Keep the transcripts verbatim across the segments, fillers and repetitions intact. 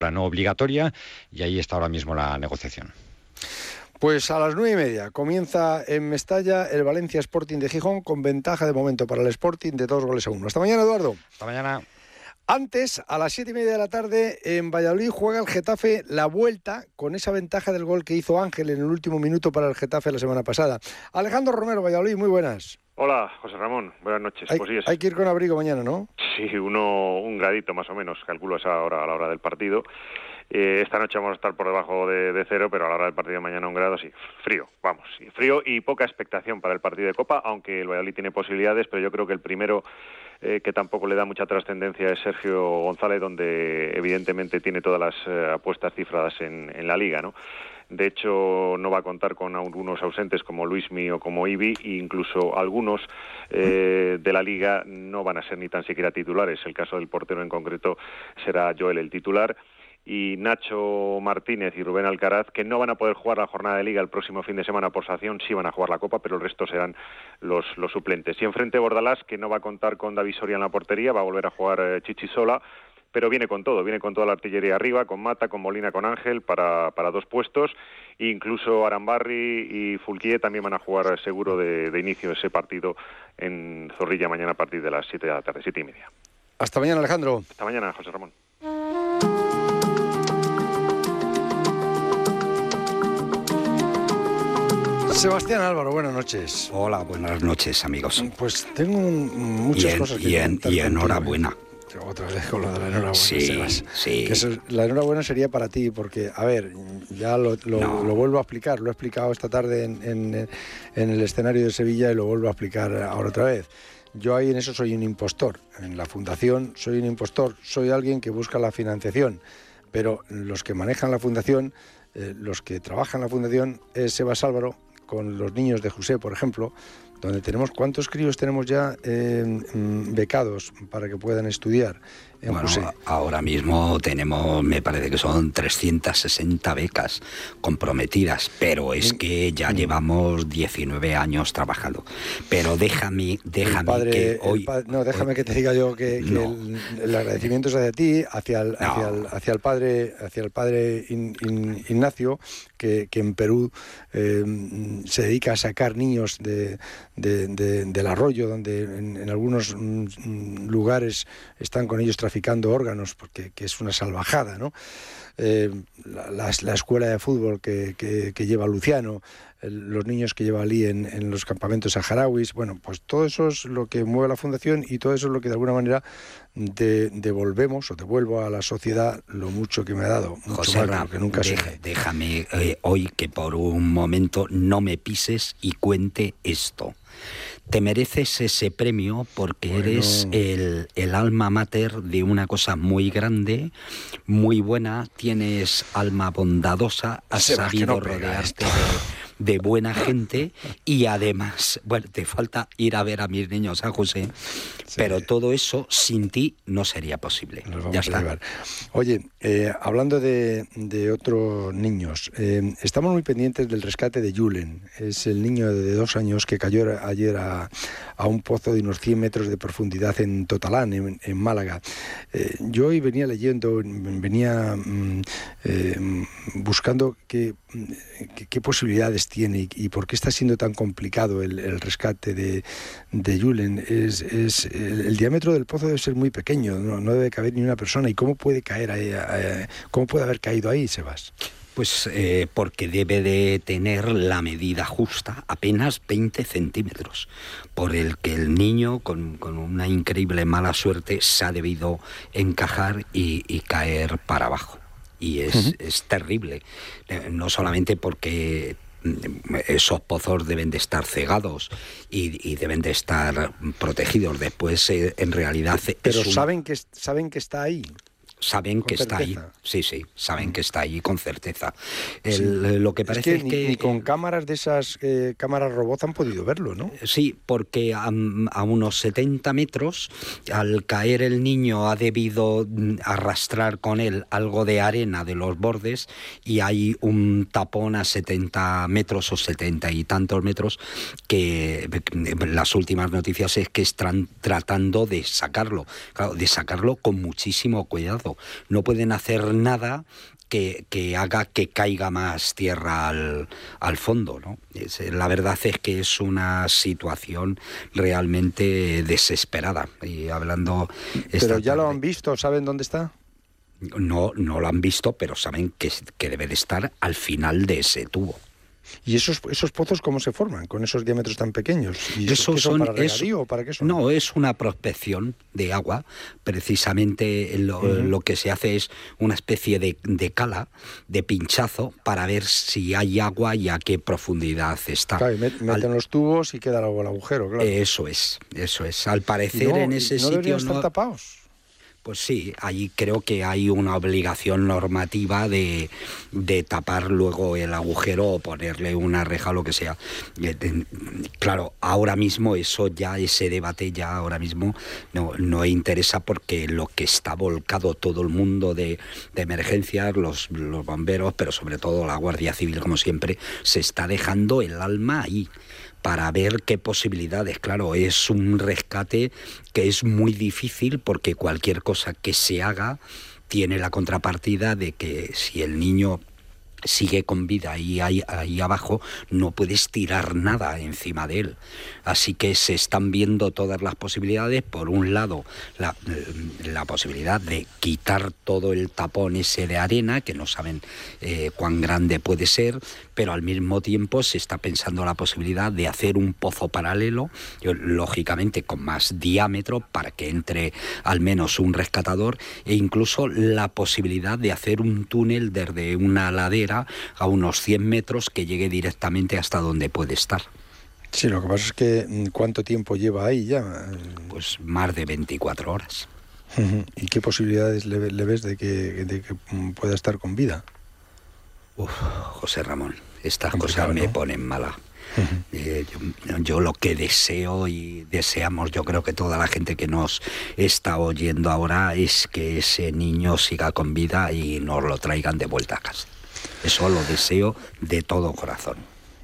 no obligatoria, y ahí está ahora mismo la negociación. Pues a las nueve y media comienza en Mestalla el Valencia Sporting de Gijón, con ventaja de momento para el Sporting de dos goles a uno. Hasta mañana, Eduardo. Hasta mañana. Antes, a las siete y media de la tarde, en Valladolid juega el Getafe la vuelta con esa ventaja del gol que hizo Ángel en el último minuto para el Getafe la semana pasada. Alejandro Romero, Valladolid, muy buenas. Hola, José Ramón, buenas noches. Hay, pues sí, es... hay que ir con abrigo mañana, ¿no? Sí, uno, un gradito más o menos, calculo esa hora a la hora del partido. Eh, esta noche vamos a estar por debajo de, de cero, pero a la hora del partido de mañana un grado, sí, frío, vamos, sí, frío y poca expectación para el partido de Copa, aunque el Valladolid tiene posibilidades, pero yo creo que el primero eh, que tampoco le da mucha trascendencia es Sergio González, donde evidentemente tiene todas las eh, apuestas cifradas en, en la Liga, ¿no? De hecho, no va a contar con algunos ausentes como Luismi o como Ibi, e incluso algunos eh, de la Liga no van a ser ni tan siquiera titulares. El caso del portero en concreto será Joel el titular. Y Nacho Martínez y Rubén Alcaraz, que no van a poder jugar la jornada de Liga el próximo fin de semana por sanción, sí van a jugar la Copa, pero el resto serán los, los suplentes. Y enfrente Bordalás, que no va a contar con David Soria en la portería, va a volver a jugar eh, Chichi Sola, pero viene con todo, viene con toda la artillería arriba, con Mata, con Molina, con Ángel, para, para dos puestos, e incluso Arambarri y Fulquier también van a jugar seguro de, de inicio ese partido en Zorrilla mañana a partir de las siete de la tarde, siete y media. Hasta mañana, Alejandro. Hasta mañana, José Ramón. Sebastián Álvaro, buenas noches. Hola, buenas noches, amigos. Pues tengo muchas y en, cosas que y en, comentar y contigo. enhorabuena. Otra vez con lo de la enhorabuena, sí, Sebas. Sí, que eso, la enhorabuena sería para ti, porque, a ver, ya lo, lo, no. lo vuelvo a explicar, lo he explicado esta tarde en, en, en el escenario de Sevilla y lo vuelvo a explicar ahora otra vez. Yo ahí en eso soy un impostor, en la fundación soy un impostor, soy alguien que busca la financiación, pero los que manejan la fundación, eh, los que trabajan en la fundación es Sebas Álvaro, con los niños de José, por ejemplo, donde tenemos, ¿cuántos críos tenemos ya eh, becados para que puedan estudiar en bueno, José? Ahora mismo tenemos, me parece que son trescientas sesenta becas comprometidas, pero es que ya mm. llevamos diecinueve años trabajando. Pero déjame, déjame el padre, que hoy... Pa- no, déjame hoy, que te diga yo que, que no. el, el agradecimiento es hacia ti, hacia el, hacia no. el, hacia el padre, hacia el padre In, In, Ignacio, que, que en Perú eh, se dedica a sacar niños de, de, de, del arroyo, donde en, en algunos mm, lugares están con ellos traficando órganos, porque que es una salvajada, ¿no? Eh, la, la, la escuela de fútbol que, que, que lleva Luciano, el, los niños que lleva Ali en, en los campamentos saharauis, bueno, pues todo eso es lo que mueve la fundación y todo eso es lo que de alguna manera de, devolvemos o devuelvo a la sociedad lo mucho que me ha dado. Mucho José más, que nunca deja, sé. Déjame eh, hoy que por un momento no me pises y cuente esto. Te mereces ese premio porque bueno. eres el, el alma mater de una cosa muy grande, muy buena, tienes alma bondadosa, has Se sabido no rodearte de, de buena gente y además, bueno, te falta ir a ver a mis niños, a José, sí. Pero todo eso sin ti no sería posible. Nos vamos ya a está. llevar. Oye, eh, hablando de, de otros niños, eh, estamos muy pendientes del rescate de Julen, es el niño de dos años que cayó ayer a a un pozo de unos cien metros de profundidad en Totalán, en, en Málaga. Eh, yo hoy venía leyendo, venía mm, eh, buscando qué, qué, qué posibilidades tiene y, y por qué está siendo tan complicado el, el rescate de, de Julen. Es, es, el, el diámetro del pozo debe ser muy pequeño, no, no debe caber ni una persona. ¿Y cómo puede caer ahí, eh, cómo puede haber caído ahí, Sebas? Pues eh, porque debe de tener la medida justa, apenas veinte centímetros, por el que el niño, con, con una increíble mala suerte, se ha debido encajar y, y caer para abajo. Y es, uh-huh. es terrible, eh, no solamente porque esos pozos deben de estar cegados y, y deben de estar protegidos. Después, eh, en realidad... Pero es un... saben que saben que está ahí. Saben que certeza. está ahí, sí, sí, saben que está ahí con certeza. El, sí. Lo que parece es que, es que... Ni, ni con cámaras de esas, eh, cámaras robots han podido verlo, ¿no? Sí, porque a, a unos setenta metros, al caer el niño ha debido arrastrar con él algo de arena de los bordes y hay un tapón a setenta metros o setenta y tantos metros que las últimas noticias es que están tratando de sacarlo, claro, de sacarlo con muchísimo cuidado. pozo. No pueden hacer nada que, que haga que caiga más tierra al, al fondo, ¿no? Es, la verdad es que es una situación realmente desesperada. Y hablando... Pero ya tarde, lo han visto, ¿saben dónde está? No, no lo han visto, pero saben que, que debe de estar al final de ese tubo. ¿Y esos esos pozos cómo se forman con esos diámetros tan pequeños? ¿Y eso, son, ¿Para regadío es, o para qué son? No, es una prospección de agua. Precisamente lo, uh-huh. lo que se hace es una especie de, de cala, de pinchazo, para ver si hay agua y a qué profundidad está. Claro, y met, meten Al, los tubos y queda el agujero, claro. Eso es, eso es. Al parecer no, en ese ¿no sitio deberían estar no... tapados? Pues sí, ahí creo que hay una obligación normativa de, de tapar luego el agujero o ponerle una reja o lo que sea. Claro, ahora mismo eso ya, ese debate ya ahora mismo no, no interesa, porque lo que está volcado todo el mundo de, de emergencias, los, los bomberos, pero sobre todo la Guardia Civil, como siempre, se está dejando el alma ahí, para ver qué posibilidades. Claro, es un rescate que es muy difícil, porque cualquier cosa que se haga tiene la contrapartida de que si el niño sigue con vida ahí, ahí, ahí abajo, no puedes tirar nada encima de él. Así que se están viendo todas las posibilidades. Por un lado, la, la posibilidad de quitar todo el tapón ese de arena, que no saben eh, cuán grande puede ser, pero al mismo tiempo se está pensando la posibilidad de hacer un pozo paralelo, lógicamente con más diámetro, para que entre al menos un rescatador, e incluso la posibilidad de hacer un túnel desde una ladera a unos cien metros que llegue directamente hasta donde puede estar. Sí, lo que pasa es que ¿cuánto tiempo lleva ahí ya? Pues más de veinticuatro horas. ¿Y qué posibilidades le, le ves de que, de que pueda estar con vida? Uf, José Ramón, estas Complicado, cosas me ¿no? ponen mala. Uh-huh. Eh, yo, yo lo que deseo y deseamos, yo creo que toda la gente que nos está oyendo ahora, es que ese niño siga con vida y nos lo traigan de vuelta a casa. Eso lo deseo de todo corazón.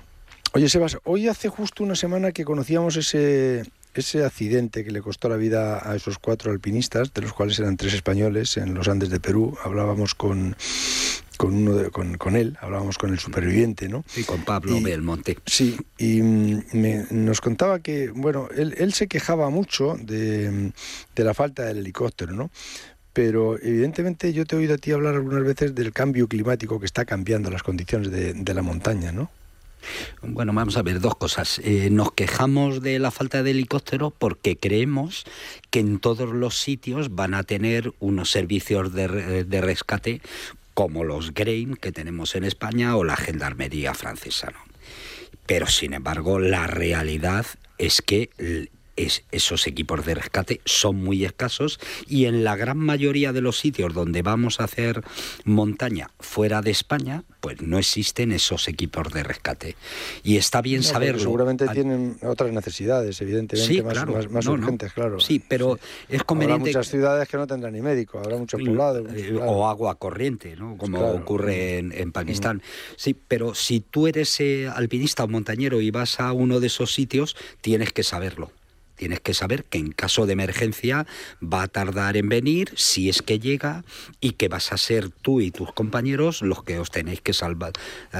Oye, Sebas, hoy hace justo una semana que conocíamos ese, ese accidente que le costó la vida a esos cuatro alpinistas, de los cuales eran tres españoles, en los Andes de Perú. Hablábamos con... Con, uno de, con, con él, hablábamos con el superviviente, ¿no? Sí, con Pablo y, Belmonte. Sí, y me, nos contaba que, bueno, él, él se quejaba mucho de, de la falta del helicóptero, ¿no? Pero evidentemente yo te he oído a ti hablar algunas veces del cambio climático que está cambiando las condiciones de, de la montaña, ¿no? Bueno, vamos a ver, dos cosas. Eh, nos quejamos de la falta de helicóptero porque creemos que en todos los sitios van a tener unos servicios de, de rescate, como los Grain que tenemos en España o la Gendarmería francesa, ¿no? Pero, sin embargo, la realidad es que es, esos equipos de rescate son muy escasos, y en la gran mayoría de los sitios donde vamos a hacer montaña fuera de España, pues no existen esos equipos de rescate. Y está bien no, saberlo. Seguramente a... tienen otras necesidades, evidentemente, sí, más, claro. más, más no, urgentes, no. claro. Sí, pero sí. es conveniente... Habrá muchas ciudades que no tendrán ni médico, habrá muchos poblados. Eh, claro. O agua corriente, ¿no? Como claro. ocurre en, en Pakistán. Mm. Sí, pero si tú eres eh, alpinista o montañero y vas a uno de esos sitios, tienes que saberlo. Tienes que saber que en caso de emergencia va a tardar en venir, si es que llega, y que vas a ser tú y tus compañeros los que os tenéis que salvar,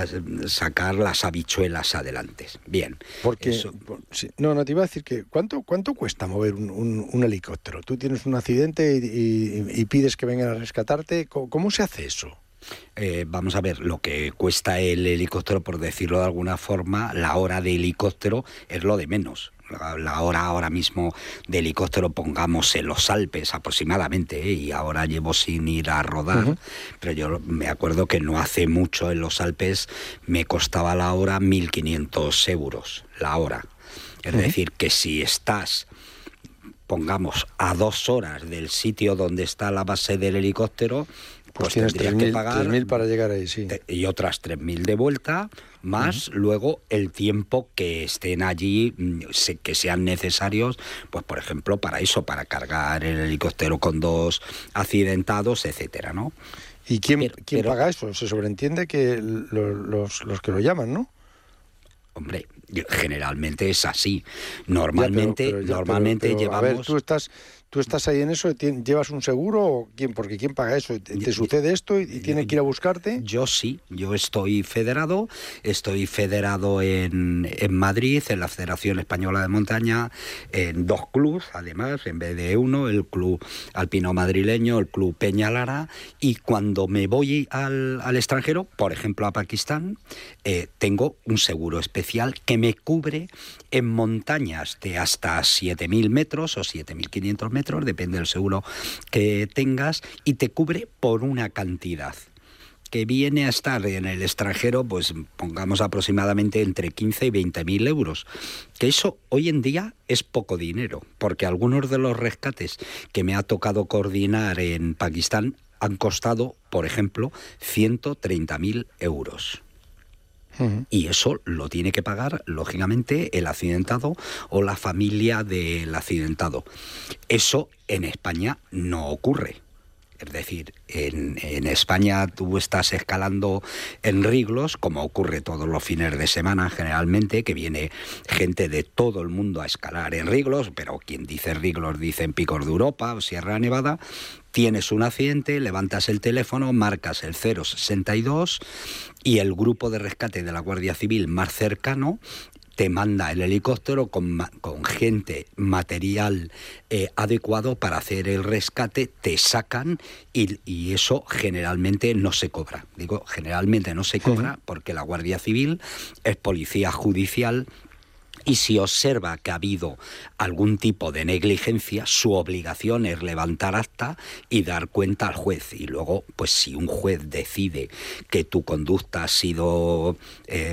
sacar las habichuelas adelante. Bien. Porque, eso... por, sí, no, no te iba a decir que, ¿cuánto, cuánto cuesta mover un, un, un helicóptero? Tú tienes un accidente y, y, y pides que vengan a rescatarte. ¿Cómo, cómo se hace eso? Eh, vamos a ver, lo que cuesta el helicóptero, por decirlo de alguna forma, la hora de helicóptero es lo de menos. La hora ahora mismo de helicóptero, pongamos en los Alpes aproximadamente, ¿eh? Y ahora llevo sin ir a rodar, uh-huh. pero yo me acuerdo que no hace mucho en los Alpes me costaba la hora mil quinientos euros, la hora. Es uh-huh. decir, que si estás, pongamos, a dos horas del sitio donde está la base del helicóptero, pues, pues tienes tres mil, que pagar tres mil para llegar ahí, sí. Y otras tres mil de vuelta, más uh-huh. luego el tiempo que estén allí, que sean necesarios, pues por ejemplo, para eso, para cargar el helicóptero con dos accidentados, etcétera, ¿no? ¿Y quién, pero, quién pero, paga eso? Se sobreentiende que los, los, los que lo llaman, ¿no? Hombre, generalmente es así. Normalmente, ya, pero, pero, ya, normalmente pero, pero, llevamos... A ver, tú estás, ¿Tú estás ahí en eso? ¿Llevas un seguro o quién? Porque ¿quién paga eso? ¿Te, te sucede esto y, y tiene que ir a buscarte? Yo sí, yo estoy federado, estoy federado en, en Madrid, en la Federación Española de Montaña, en dos clubes, además, en vez de uno, el Club Alpino Madrileño, el Club Peñalara, y cuando me voy al, al extranjero, por ejemplo a Pakistán, eh, tengo un seguro especial que me cubre en montañas de hasta siete mil metros o siete mil quinientos metros, depende del seguro que tengas, y te cubre por una cantidad que viene a estar en el extranjero, pues pongamos aproximadamente entre quince y veinte mil euros, que eso hoy en día es poco dinero, porque algunos de los rescates que me ha tocado coordinar en Pakistán han costado, por ejemplo, ciento treinta mil euros. Uh-huh. Y eso lo tiene que pagar, lógicamente, el accidentado o la familia del accidentado. Eso en España no ocurre. Es decir, en, en España tú estás escalando en Riglos, como ocurre todos los fines de semana generalmente, que viene gente de todo el mundo a escalar en Riglos, pero quien dice Riglos dice en Picos de Europa o Sierra Nevada. Tienes un accidente, levantas el teléfono, marcas el cero sesenta y dos y el grupo de rescate de la Guardia Civil más cercano te manda el helicóptero con, con gente, material eh, adecuado para hacer el rescate, te sacan y, y eso generalmente no se cobra. Digo, generalmente no se cobra porque la Guardia Civil es policía judicial. Y si observa que ha habido algún tipo de negligencia, su obligación es levantar acta y dar cuenta al juez. Y luego, pues si un juez decide que tu conducta ha sido, eh,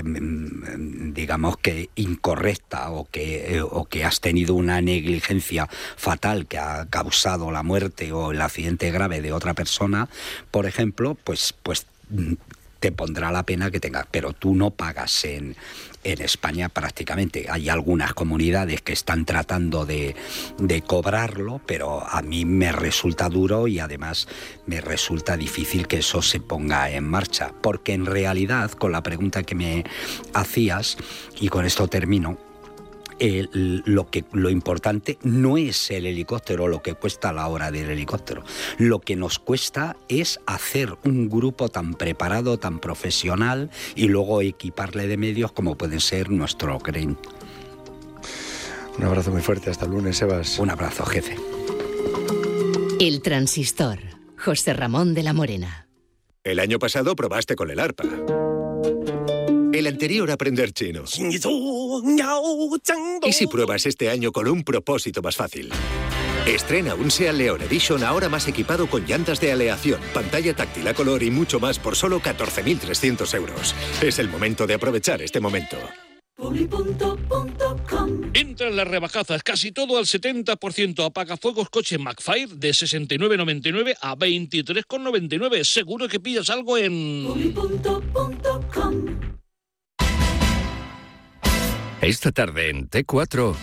digamos que incorrecta o que, eh, o que has tenido una negligencia fatal que ha causado la muerte o el accidente grave de otra persona, por ejemplo, pues, pues te pondrá la pena que tengas, pero tú no pagas en, en España prácticamente. Hay algunas comunidades que están tratando de, de cobrarlo, pero a mí me resulta duro y además me resulta difícil que eso se ponga en marcha, porque en realidad, con la pregunta que me hacías, y con esto termino, Eh, lo que lo importante no es el helicóptero, lo que cuesta la hora del helicóptero. Lo que nos cuesta es hacer un grupo tan preparado, tan profesional y luego equiparle de medios como pueden ser nuestro crane. Un abrazo muy fuerte, hasta el lunes, Sebas. Un abrazo, jefe. El Transistor, José Ramón de la Morena. El año pasado probaste con el arpa. El anterior aprender chino. ¿Y si pruebas este año con un propósito más fácil? Estrena un SEAT León Edition ahora más equipado con llantas de aleación, pantalla táctil a color y mucho más por solo catorce mil trescientos euros. Es el momento de aprovechar este momento. Entra en las rebajadas, casi todo al setenta por ciento. Apagafuegos coche McFire de sesenta y nueve con noventa y nueve a veintitrés con noventa y nueve. Seguro que pillas algo en... Esta tarde en T cuatro...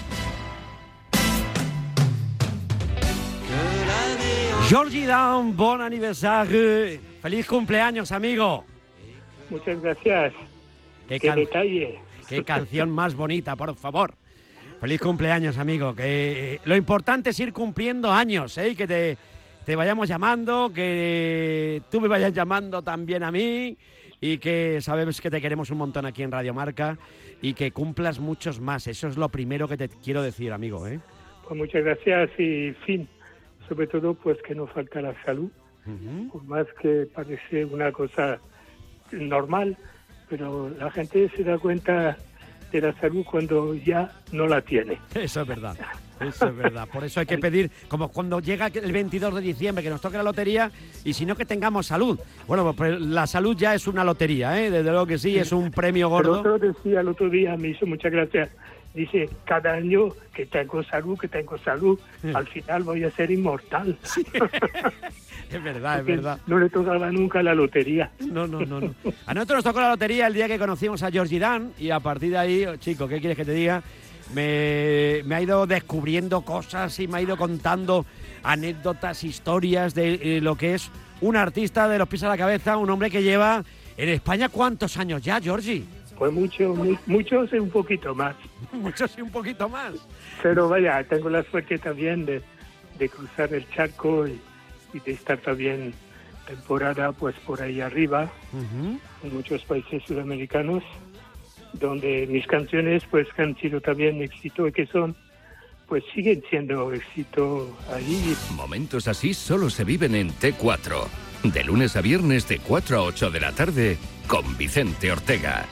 Georgie Dan, bon aniversario. Feliz cumpleaños, amigo. Muchas gracias. Qué, Qué can... detalle. Qué canción más bonita, por favor. Feliz cumpleaños, amigo. Que lo importante es ir cumpliendo años, ¿eh? Que te, te vayamos llamando, que tú me vayas llamando también a mí y que sabemos que te queremos un montón aquí en Radio Marca y que cumplas muchos más. Eso es lo primero que te quiero decir, amigo, ¿eh? Pues muchas gracias y fin, sobre todo pues que no falta la salud, uh-huh. Por más que parece una cosa normal, pero la gente se da cuenta de la salud cuando ya no la tiene. Eso es verdad, eso es verdad. Por eso hay que pedir, como cuando llega el veintidós de diciembre, que nos toque la lotería, y si no, que tengamos salud. Bueno, pues la salud ya es una lotería, ¿eh? Desde luego que sí, es un premio gordo. Pero otro decía el otro día, me hizo muchas gracias, dice, cada año que tengo salud, que tengo salud, sí. Al final voy a ser inmortal. Sí. Es verdad, es verdad. No le tocaba nunca la lotería. No, no, no, no. A nosotros nos tocó la lotería el día que conocimos a Georgie Dan y a partir de ahí, chico, ¿qué quieres que te diga? Me, me ha ido descubriendo cosas y me ha ido contando anécdotas, historias de eh, lo que es un artista de los pies a la cabeza, un hombre que lleva en España ¿cuántos años ya, Georgie? Pues mucho, muy, muchos y un poquito más. Muchos y un poquito más. Pero vaya, tengo la suerte también de, de cruzar el charco y, y de estar también temporada pues por ahí arriba, uh-huh. en muchos países sudamericanos, donde mis canciones pues que han sido también éxito y que son, pues siguen siendo éxito ahí. Momentos así solo se viven en T cuatro. De lunes a viernes de cuatro a ocho de la tarde con Vicente Ortega.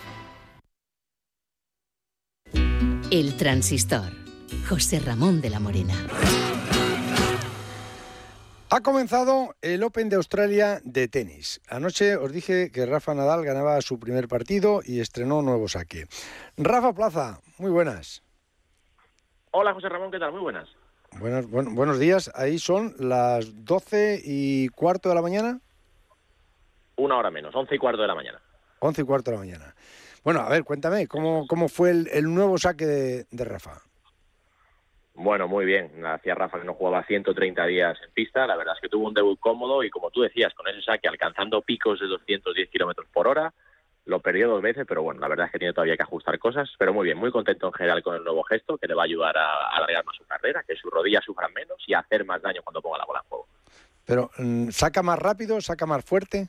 El Transistor. José Ramón de la Morena. Ha comenzado el Open de Australia de tenis. Anoche os dije que Rafa Nadal ganaba su primer partido y estrenó nuevo saque. Rafa Plaza, muy buenas. Hola José Ramón, ¿qué tal? Muy buenas. Buenos, buen, buenos días. Ahí son las doce y cuarto de la mañana. Una hora menos, once y cuarto de la mañana. Once y cuarto de la mañana. Bueno, a ver, cuéntame, ¿cómo, cómo fue el, el nuevo saque de, de Rafa? Bueno, muy bien. Hacía Rafa que no jugaba ciento treinta días en pista. La verdad es que tuvo un debut cómodo y, como tú decías, con ese saque alcanzando picos de doscientos diez kilómetros por hora. Lo perdió dos veces, pero bueno, la verdad es que tiene todavía que ajustar cosas. Pero muy bien, muy contento en general con el nuevo gesto, que le va a ayudar a, a alargar más su carrera, que sus rodillas sufran menos y a hacer más daño cuando ponga la bola en juego. Pero, ¿saca más rápido? ¿Saca más fuerte?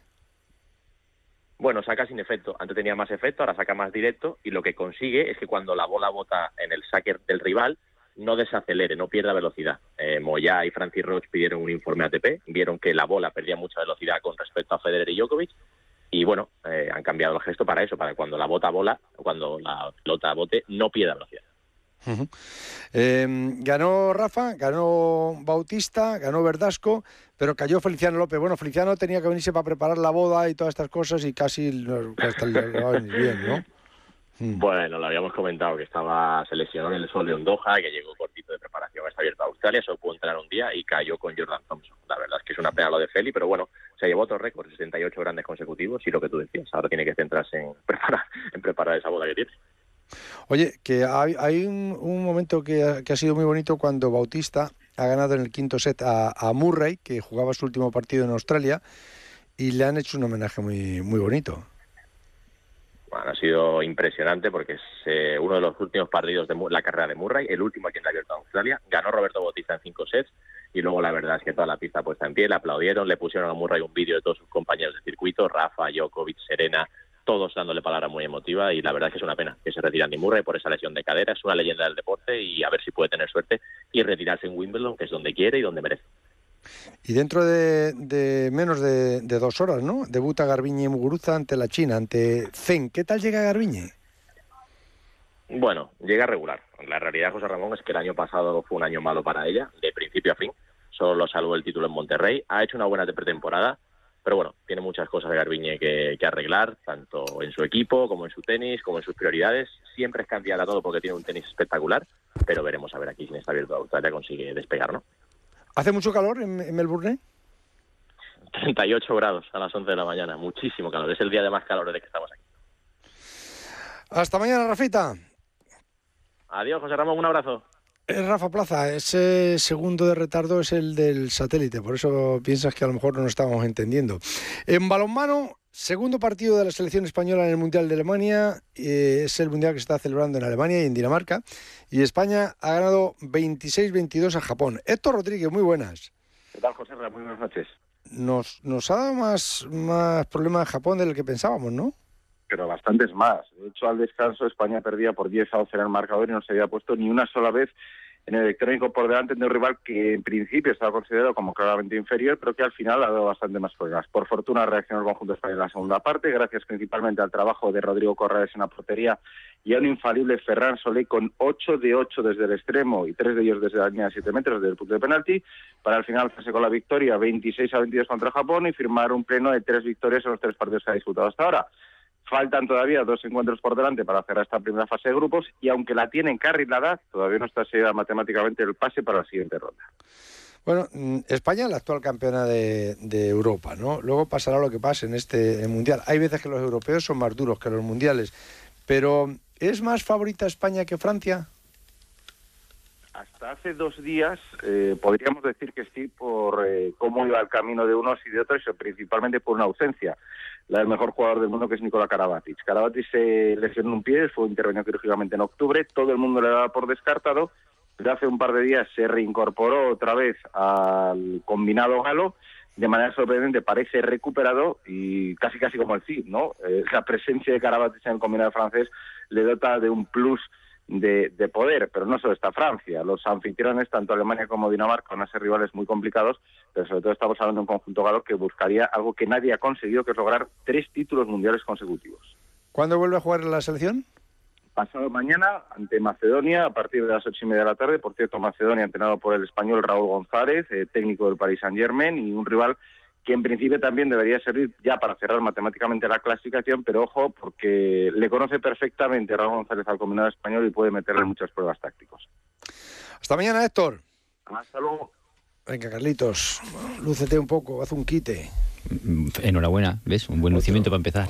Bueno, saca sin efecto. Antes tenía más efecto, ahora saca más directo, y lo que consigue es que cuando la bola bota en el saque del rival, no desacelere, no pierda velocidad. Eh, Moyá y Francis Roche pidieron un informe A T P, vieron que la bola perdía mucha velocidad con respecto a Federer y Djokovic, y bueno, eh, han cambiado el gesto para eso, para que cuando la bota bola, cuando la pelota bote, no pierda velocidad. Uh-huh. Eh, ganó Rafa, ganó Bautista, ganó Verdasco, pero cayó Feliciano López. Bueno, Feliciano tenía que venirse para preparar la boda y todas estas cosas y casi hasta le va a venir bien, ¿no? Bueno, lo habíamos comentado, que estaba se lesionó en el Sol de Doha, que llegó cortito de preparación, está abierto a Australia, solo pudo entrenar un día y cayó con Jordan Thompson. La verdad es que es una pena lo de Feli, pero bueno, se llevó otro récord, sesenta y ocho grandes consecutivos, y lo que tú decías, ahora tiene que centrarse en preparar, en preparar esa boda que tiene. Oye, que hay, hay un, un momento que ha, que ha sido muy bonito cuando Bautista ha ganado en el quinto set a, a Murray, que jugaba su último partido en Australia, y le han hecho un homenaje muy, muy bonito. Bueno, ha sido impresionante porque es eh, uno de los últimos partidos de la carrera de Murray, el último aquí en la Abierto de Australia. Ganó Roberto Bautista en cinco sets y luego la verdad es que toda la pista puesta en pie, le aplaudieron, le pusieron a Murray un vídeo de todos sus compañeros de circuito, Rafa, Djokovic, Serena, todos dándole palabra muy emotiva, y la verdad es que es una pena que se retire Andy Murray por esa lesión de cadera. Es una leyenda del deporte y a ver si puede tener suerte y retirarse en Wimbledon, que es donde quiere y donde merece. Y dentro de, de menos de, de dos horas, ¿no? Debuta Garbiñe Muguruza ante la China, ante Zeng. ¿Qué tal llega Garbiñe? Bueno, llega regular. La realidad, José Ramón, es que el año pasado fue un año malo para ella, de principio a fin. Solo lo salvó el título en Monterrey. Ha hecho una buena pretemporada, pero bueno, tiene muchas cosas de Garbiñe que, que arreglar, tanto en su equipo, como en su tenis, como en sus prioridades. Siempre es candidata a todo porque tiene un tenis espectacular, pero veremos a ver aquí si en esta Abierto de Australia consigue despegar, ¿no? ¿Hace mucho calor en, en Melbourne? treinta y ocho grados a las once de la mañana, muchísimo calor. Es el día de más calor desde que estamos aquí. Hasta mañana, Rafita. Adiós, José Ramón, un abrazo. Es Rafa Plaza, ese segundo de retardo es el del satélite, por eso piensas que a lo mejor no nos estábamos entendiendo. En balonmano, segundo partido de la selección española en el Mundial de Alemania, eh, es el Mundial que se está celebrando en Alemania y en Dinamarca, y España ha ganado veintiséis veintidós a Japón. Héctor Rodríguez, muy buenas. ¿Qué tal, José? Muy buenas noches. Nos, nos ha dado más, más problemas Japón del que pensábamos, ¿no? Pero bastantes más. De hecho, al descanso, España perdía por diez a once en el marcador y no se había puesto ni una sola vez en el electrónico por delante de un rival que en principio estaba considerado como claramente inferior, pero que al final ha dado bastante más problemas. Por fortuna reaccionó el conjunto español en la segunda parte, gracias principalmente al trabajo de Rodrigo Corrales en la portería y a un infalible Ferran Solé con ocho de ocho desde el extremo y tres de ellos desde la línea de siete metros desde el punto de penalti, para al final hacerse con la victoria veintiséis a veintidós contra Japón y firmar un pleno de tres victorias en los tres partidos que ha disputado hasta ahora. Faltan todavía dos encuentros por delante para cerrar esta primera fase de grupos y aunque la tienen carrilada, todavía no está sellada matemáticamente el pase para la siguiente ronda. Bueno, España es la actual campeona de, de Europa, ¿no? Luego pasará lo que pase en este Mundial. Hay veces que los europeos son más duros que los mundiales, pero ¿es más favorita España que Francia? Hasta hace dos días eh, podríamos decir que sí por eh, cómo iba el camino de unos y de otros, y principalmente por una ausencia, la del mejor jugador del mundo, que es Nikola Karabatic. Karabatic se lesionó un pie, fue intervenido quirúrgicamente en octubre, todo el mundo le daba por descartado, Pero hace un par de días se reincorporó otra vez al combinado galo, de manera sorprendente parece recuperado y casi casi como el Cid, ¿no? Eh, la presencia de Karabatic en el combinado francés le dota de un plus de, de poder, pero no solo está Francia. Los anfitriones, tanto Alemania como Dinamarca, van a ser rivales muy complicados, pero sobre todo estamos hablando de un conjunto galo que buscaría algo que nadie ha conseguido, que es lograr tres títulos mundiales consecutivos. ¿Cuándo vuelve a jugar la selección? Pasado mañana ante Macedonia a partir de las ocho y media de la tarde. Por cierto, Macedonia entrenado por el español Raúl González, eh, técnico del Paris Saint-Germain, y un rival que en principio también debería servir ya para cerrar matemáticamente la clasificación, pero ojo, porque le conoce perfectamente Raúl González al combinado español y puede meterle muchas pruebas tácticos. Hasta mañana, Héctor. Hasta luego. Venga, Carlitos, lúcete un poco, haz un quite. Enhorabuena, ¿ves? Un buen lucimiento para empezar.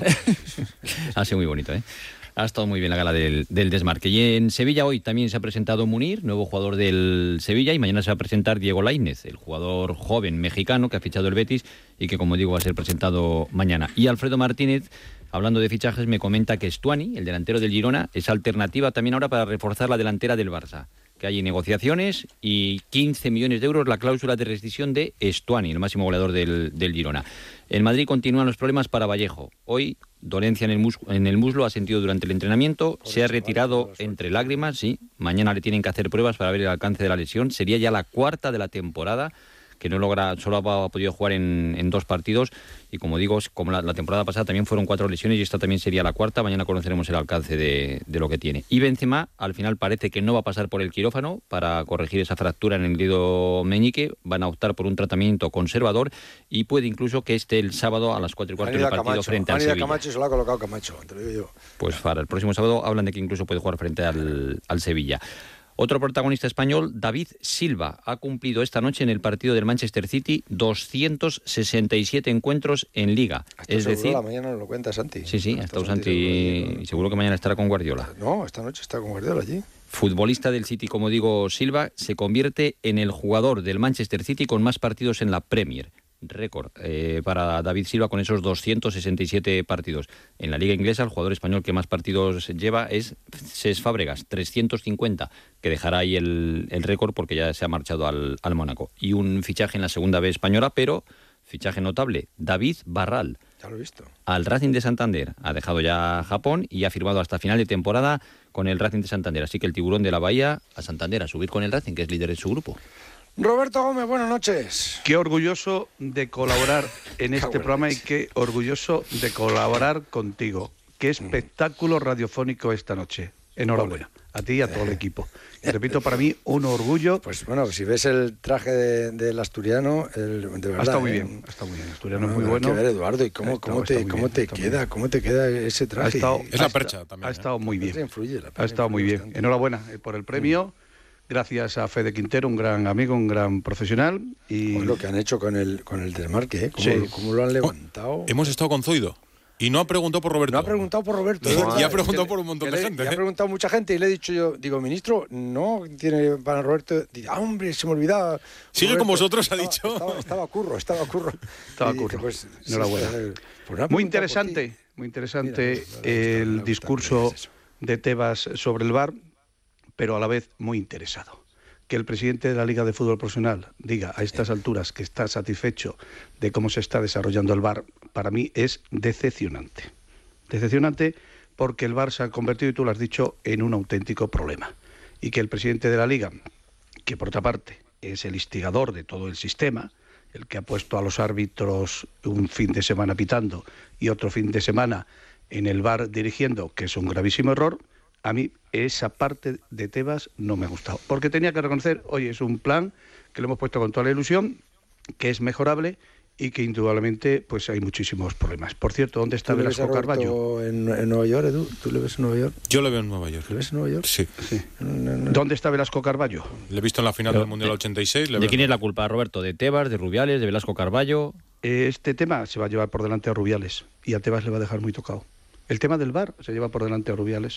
Ha sido muy bonito, ¿eh? Ha estado muy bien la gala del, del desmarque. Y en Sevilla hoy también se ha presentado Munir, nuevo jugador del Sevilla, y mañana se va a presentar Diego Lainez, el jugador joven mexicano que ha fichado el Betis y que, como digo, va a ser presentado mañana. Y Alfredo Martínez, hablando de fichajes, me comenta que Stuani, el delantero del Girona, es alternativa también ahora para reforzar la delantera del Barça, que hay negociaciones y quince millones de euros la cláusula de rescisión de Stuani, el máximo goleador del, del Girona. En Madrid continúan los problemas para Vallejo. Hoy, dolencia en el, mus- en el muslo ha sentido durante el entrenamiento, por se ha retirado entre lágrimas, sí. Mañana le tienen que hacer pruebas para ver el alcance de la lesión. Sería ya la cuarta de la temporada, que no logra, solo ha podido jugar en, en dos partidos, y como digo, como la, la temporada pasada también fueron cuatro lesiones y esta también sería la cuarta. Mañana conoceremos el alcance de, de lo que tiene. Y Benzema, al final parece que no va a pasar por el quirófano para corregir esa fractura en el dedo meñique, van a optar por un tratamiento conservador y puede incluso que esté el sábado a las cuatro y cuarto del partido Camacho, frente al Sevilla. Camacho se lo ha colocado Camacho, te lo digo yo. Pues para el próximo sábado hablan de que incluso puede jugar frente al, al Sevilla. Otro protagonista español, David Silva, ha cumplido esta noche en el partido del Manchester City doscientos sesenta y siete encuentros en Liga. Hasta es decir, la mañana nos lo cuenta Santi. Sí, sí, ha estado Santi, Santi y seguro que mañana estará con Guardiola. No, esta noche está con Guardiola allí. Futbolista del City, como digo, Silva se convierte en el jugador del Manchester City con más partidos en la Premier. Récord eh, para David Silva con esos doscientos sesenta y siete partidos. En la Liga Inglesa, el jugador español que más partidos lleva es Cesc Fábregas, trescientos cincuenta, que dejará ahí el, el récord porque ya se ha marchado al, al Mónaco. Y un fichaje en la segunda B española, pero fichaje notable, David Barral. Ya lo he visto. Al Racing de Santander. Ha dejado ya Japón y ha firmado hasta final de temporada con el Racing de Santander. Así que el tiburón de la Bahía a Santander a subir con el Racing, que es líder de su grupo. Roberto Gómez, buenas noches. Qué orgulloso de colaborar en este programa y qué orgulloso de colaborar contigo. Qué espectáculo radiofónico esta noche. Enhorabuena. A ti y a todo el equipo. Y repito, para mí, un orgullo. Pues bueno, si ves el traje de, del asturiano, el, de verdad. Ha estado muy eh, bien, ha estado muy bien. El asturiano no, es muy no, bueno. Hay que ver, Eduardo, y cómo, cómo te, cómo bien, te queda, bien. cómo te queda ese traje. Ha estado, es la percha también. Ha estado muy bien. Influye, ha estado muy bien. Bastante. Enhorabuena por el premio. Mm. Gracias a Fede Quintero, un gran amigo, un gran profesional. Y pues lo que han hecho con el con el desmarque, ¿eh? ¿Cómo, sí. ¿Cómo lo han levantado? Oh, hemos estado con Zoido y no ha preguntado por Roberto. No ha preguntado por Roberto. No, y ha preguntado por un montón de le, gente. Le ¿eh? ha preguntado mucha gente y le he dicho yo, digo, ministro, no tiene para Roberto. Dice, ah, hombre, se me olvidaba. Sigue Roberto. con vosotros, estaba, ha dicho. Estaba, estaba curro, estaba curro. Estaba curro. Dije, pues, enhorabuena. Sí, pues muy interesante, muy interesante Mira, el gusta, discurso de Tebas sobre el V A R, pero a la vez muy interesado. Que el presidente de la Liga de Fútbol Profesional diga a estas alturas que está satisfecho de cómo se está desarrollando el V A R, para mí es decepcionante. Decepcionante porque el V A R se ha convertido, y tú lo has dicho, en un auténtico problema. Y que el presidente de la Liga, que por otra parte es el instigador de todo el sistema, el que ha puesto a los árbitros un fin de semana pitando y otro fin de semana en el V A R dirigiendo, que es un gravísimo error, a mí esa parte de Tebas no me ha gustado. Porque tenía que reconocer, oye, es un plan que lo hemos puesto con toda la ilusión, que es mejorable y que indudablemente pues hay muchísimos problemas. Por cierto, ¿dónde está Velasco Carballo? En, en Nueva York, Edu? ¿Tú le ves en Nueva York? Yo le veo en Nueva York. ¿Le ves en Nueva York? Sí. sí. No, no. ¿Dónde está Velasco Carballo? Le he visto en la final Pero, del Mundial de, ochenta y seis. Le ¿De quién es la culpa, Roberto? ¿De Tebas, de Rubiales, de Velasco Carballo? Este tema se va a llevar por delante a Rubiales y a Tebas le va a dejar muy tocado. El tema del V A R se lleva por delante a Rubiales.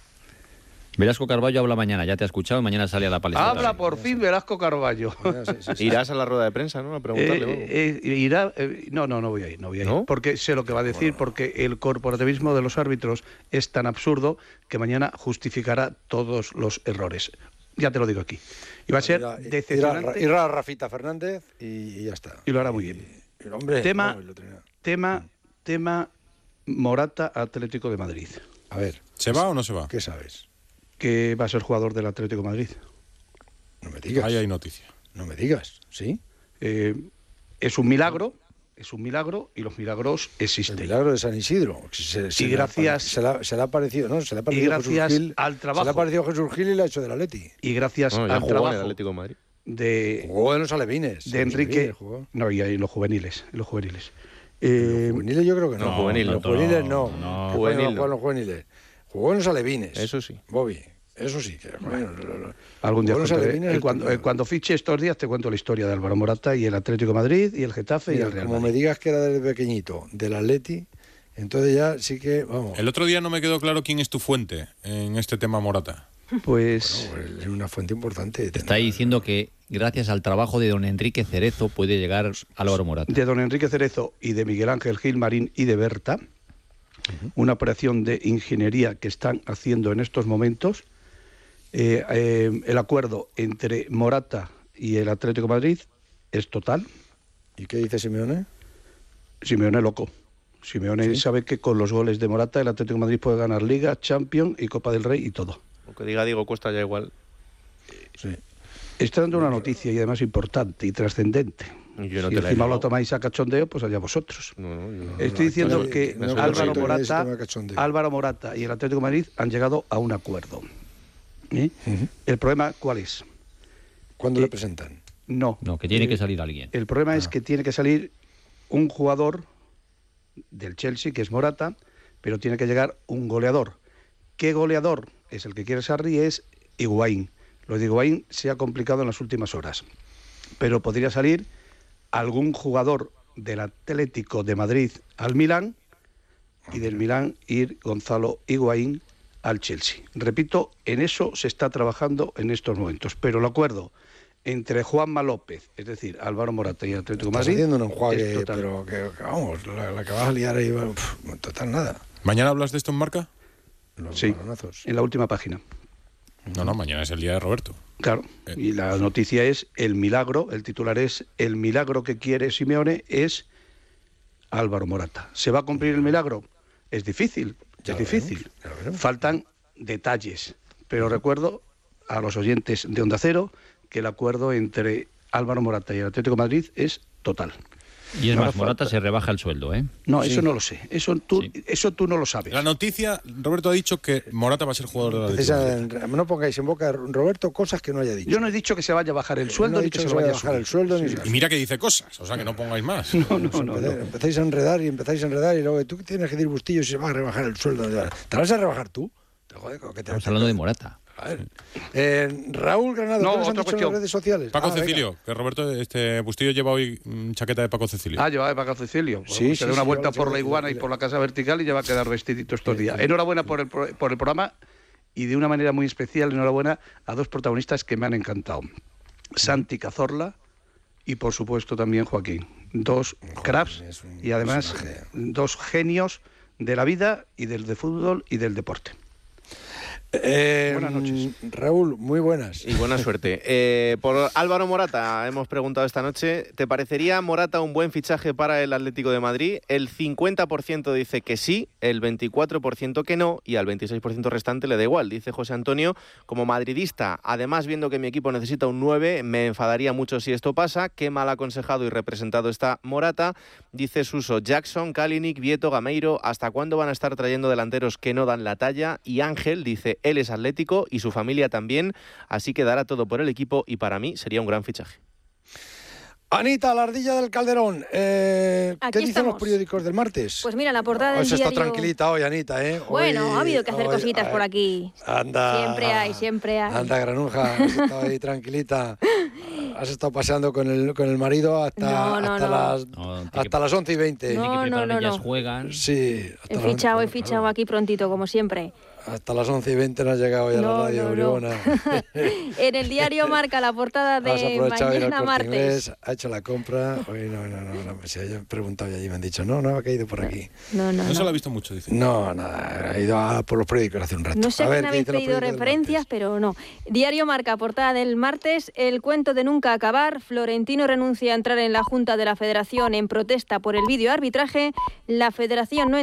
Velasco Carballo habla mañana, ya te ha escuchado, mañana sale a la palestra. Habla por fin Velasco Carballo. Sí, sí, sí. Irás a la rueda de prensa, ¿no? A preguntarle. Eh, eh, irá, eh, no, no, no voy a ir, no voy a ir. ¿No? Porque sé lo que va a decir, porque el corporativismo de los árbitros es tan absurdo que mañana justificará todos los errores. Ya te lo digo aquí. Y va a ser irá, decepcionante. Irá, irá Rafita Fernández y, y ya está. Y lo hará muy bien. Y, el hombre, tema, no, tema, tema Morata Atlético de Madrid. A ver. ¿Se va o no se va? ¿Qué sabes? Que va a ser jugador del Atlético de Madrid. No me digas. Ahí hay noticia. No me digas, ¿sí? Eh, es un milagro, es un milagro y los milagros existen. El milagro de San Isidro. Se, se y gracias... Se le, se le ha parecido, ¿no? Se le ha parecido y gracias Jesús Gil, al trabajo... Se le ha parecido Jesús Gil y le ha hecho del Atleti. Y gracias bueno, al trabajo... en el Atlético de Madrid. De, jugó en los alevines. De Enrique... Jugó. No, y en los juveniles. En los juveniles. Eh, los juveniles yo creo que no. No, juvenil, los no, juveniles no. no, no. Juvenil, jugó en los juveniles. Jugó en los alevines. Eso sí. Bobby. Eso sí. Que, bueno, algún día contaré, eh, cuando, eh, cuando fiche estos días te cuento la historia de Álvaro Morata y el Atlético de Madrid y el Getafe. Mira, y el Real como Madrid. me digas que era del pequeñito, del Atleti, entonces ya sí que, vamos. El otro día no me quedó claro quién es tu fuente en este tema Morata. Pues... Bueno, es una fuente importante. Te está diciendo que gracias al trabajo de don Enrique Cerezo puede llegar Álvaro Morata. De don Enrique Cerezo y de Miguel Ángel Gil Marín y de Berta, uh-huh. una operación de ingeniería que están haciendo en estos momentos. Eh, eh, el acuerdo entre Morata y el Atlético de Madrid es total. ¿Y qué dice Simeone? Simeone loco. Simeone ¿Sí? sabe que con los goles de Morata el Atlético de Madrid puede ganar Liga, Champions y Copa del Rey y todo. Lo que diga Diego Costa ya igual. Sí. Está dando una noticia y además importante y trascendente. Yo no si te encima lo tomáis a cachondeo, pues allá vosotros. No, no, no, Estoy no, diciendo no, que no, no, Álvaro, no, Morata, Álvaro Morata y el Atlético de Madrid han llegado a un acuerdo. ¿Eh? Uh-huh. ¿El problema cuál es? ¿Cuándo eh, le presentan? No. No, que tiene eh, que salir alguien. El problema ah. es que tiene que salir un jugador del Chelsea, que es Morata, pero tiene que llegar un goleador. ¿Qué goleador es el que quiere Sarri? Es Higuaín. Lo de Higuaín se ha complicado en las últimas horas. Pero podría salir algún jugador del Atlético de Madrid al Milán y del Milán ir Gonzalo Higuaín al Chelsea. Repito, en eso se está trabajando en estos momentos. Pero el acuerdo entre Juanma López, es decir, Álvaro Morata y el Atlético de Madrid... Estás haciendo un enjuague, pero que, que vamos, la, la que vas a liar ahí, pff, total nada. ¿Mañana hablas de esto en Marca? Los sí, balonazos. En la última página. No, no, mañana es el día de Roberto. Claro, eh. y la noticia es el milagro, el titular es el milagro que quiere Simeone es Álvaro Morata. ¿Se va a cumplir el milagro? Es difícil, ya es difícil. Veremos, ya veremos. Faltan detalles, pero recuerdo a los oyentes de Onda Cero que el acuerdo entre Álvaro Morata y el Atlético de Madrid es total. Y es no más, Morata falta. se rebaja el sueldo, ¿eh? No, sí. eso no lo sé. Eso tú, sí. eso tú no lo sabes. La noticia, Roberto ha dicho que Morata va a ser jugador de la Atlético. No pongáis en boca, Roberto, cosas que no haya dicho. Yo no he dicho que se vaya a bajar el sueldo, no ni que, que se vaya a bajar el sueldo. Sí. Ni y mira que dice cosas, o sea que no pongáis más. No, no, no, no, no. Empezáis a enredar y empezáis a enredar y luego tú tienes que decir bustillos y se va a rebajar el sueldo. ¿Te vas a rebajar tú? Joder, ¿qué te Estamos hablando de Morata. A ver. Eh, Raúl Granado, no, ¿qué nos han dicho en las redes sociales? Paco ah, Cecilio, venga. que Roberto, este Bustillo lleva hoy mm, chaqueta de Paco Cecilio. Ah, lleva de Paco Cecilio. Bueno, sí, pues sí, se da una sí, vuelta sí, por sí, la iguana sí, y por la casa vertical y ya va a quedar vestidito estos días. Enhorabuena por el, por el programa y de una manera muy especial, enhorabuena a dos protagonistas que me han encantado. Santi Cazorla y por supuesto también Joaquín. Dos cracks y además personaje. Dos genios de la vida y del de fútbol y del deporte. Eh, buenas noches. Raúl, muy buenas. Y buena suerte. Eh, por Álvaro Morata hemos preguntado esta noche, ¿te parecería Morata un buen fichaje para el Atlético de Madrid? El cincuenta por ciento dice que sí, el veinticuatro por ciento que no y al veintiséis por ciento restante le da igual. Dice José Antonio, como madridista, además viendo que mi equipo necesita un nueve, me enfadaría mucho si esto pasa. Qué mal aconsejado y representado está Morata. Dice Suso, Jackson, Kalinic, Vieto, Gameiro, ¿hasta cuándo van a estar trayendo delanteros que no dan la talla? Y Ángel dice, él es atlético y su familia también, así que dará todo por el equipo y para mí sería un gran fichaje. Anita, la ardilla del Calderón, eh, ¿qué dicen estamos. los periódicos del martes? Pues mira, la portada del diario... diario... está tranquilita hoy, Anita, ¿eh? Hoy, bueno, ha habido que hacer hoy, cositas por aquí. Anda. Siempre hay, siempre hay. Anda, granuja, has estado ahí tranquilita. Has estado paseando con el, con el marido hasta, no, no, hasta, no. Las, no, hasta que, las once y veinte. No, no, no, no. Juegan. Sí. He fichado, he fichado aquí prontito, como siempre. Hasta las once y veinte no has llegado ya a No, la radio, no, no. Bribona. En el diario Marca la portada Has de aprovechado ir al mañana Corte martes. Inglés, ha hecho la compra. Hoy no, no, no, no. Si yo he preguntado y allí me han dicho, no, no, ha caído por aquí. No, no, No se no. lo ha visto mucho, dice. No, nada, ha ido a por los periódicos hace un rato. No sé a a ver, quién ¿qué habéis dicen los pedido periódicos del referencias, pero no. Diario Marca, portada del martes, el cuento de nunca acabar. Florentino renuncia a entrar en la Junta de la Federación en protesta por el videoarbitraje. La Federación no